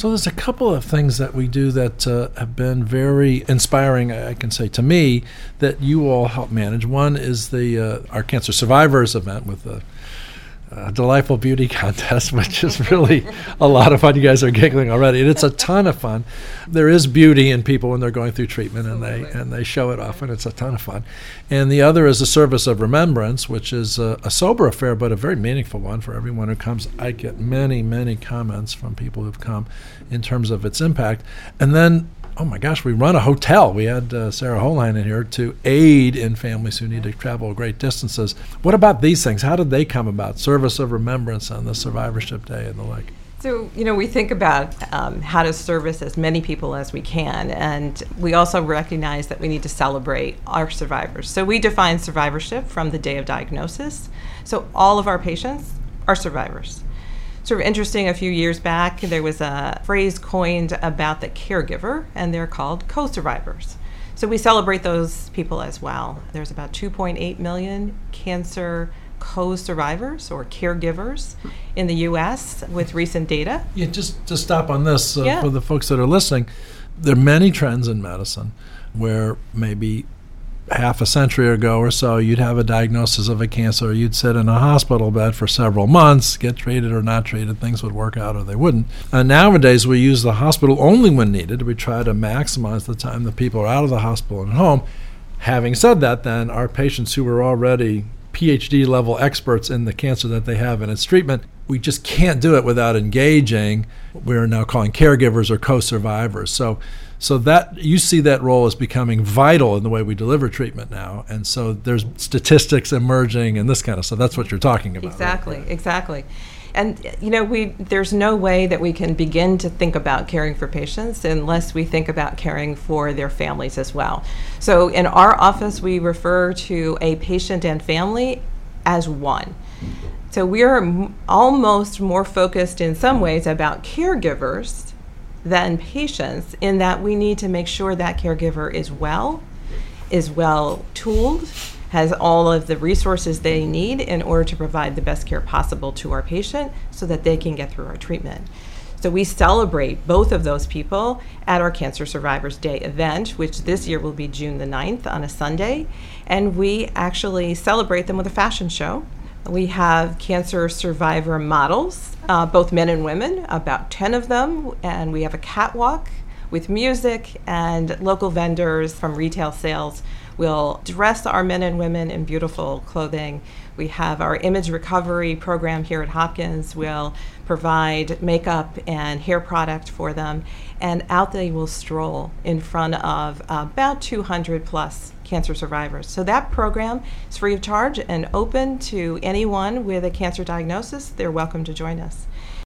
So there's a couple of things that we do that have been very inspiring, I can say, to me, that you all help manage. One is the our Cancer Survivors event with the delightful beauty contest, which is really a lot of fun. You guys are giggling already, and it's a ton of fun. There is beauty in people when they're going through treatment, and they show it off, and it's a ton of fun. And the other is the Service of Remembrance, which is a sober affair, but a very meaningful one for everyone who comes. I get many, many comments from people who've come in terms of its impact. And then, oh my gosh, we run a hotel. We had Sarah Holine in here to aid in families who need to travel great distances. What about these things? How did they come about? Service of Remembrance on the Survivorship Day and the like. So, we think about how to service as many people as we can, and we also recognize that we need to celebrate our survivors. So we define survivorship from the day of diagnosis. So all of our patients are survivors. Sort of interesting, a few years back, there was a phrase coined about the caregiver, and they're called co-survivors. So we celebrate those people as well. There's about 2.8 million cancer co-survivors or caregivers in the U.S. with recent data. Yeah, just to stop on this for the folks that are listening, there are many trends in medicine where maybe half a century ago or so, you'd have a diagnosis of a cancer, you'd sit in a hospital bed for several months, get treated or not treated, things would work out or they wouldn't. And nowadays, we use the hospital only when needed. We try to maximize the time that people are out of the hospital and home. Having said that, then, our patients who are already PhD level experts in the cancer that they have and its treatment, we just can't do it without engaging, we're now calling caregivers or co-survivors. So that you see that role as becoming vital in the way we deliver treatment now. And so there's statistics emerging and this kind of stuff. That's what you're talking about. Exactly, right? Exactly. And, there's no way that we can begin to think about caring for patients unless we think about caring for their families as well. So in our office, we refer to a patient and family as one. So we are almost more focused in some ways about caregivers than patients, in that we need to make sure that caregiver is well tooled, has all of the resources they need in order to provide the best care possible to our patient so that they can get through our treatment. So we celebrate both of those people at our Cancer Survivors Day event, which this year will be June the 9th on a Sunday, and we actually celebrate them with a fashion show. We have cancer survivor models, both men and women, about 10 of them, and we have a catwalk with music, and local vendors from retail sales will dress our men and women in beautiful clothing. We have our image recovery program here at Hopkins. We'll provide makeup and hair product for them, and out they will stroll in front of about 200 plus cancer survivors. So that program is free of charge and open to anyone with a cancer diagnosis. They're welcome to join us.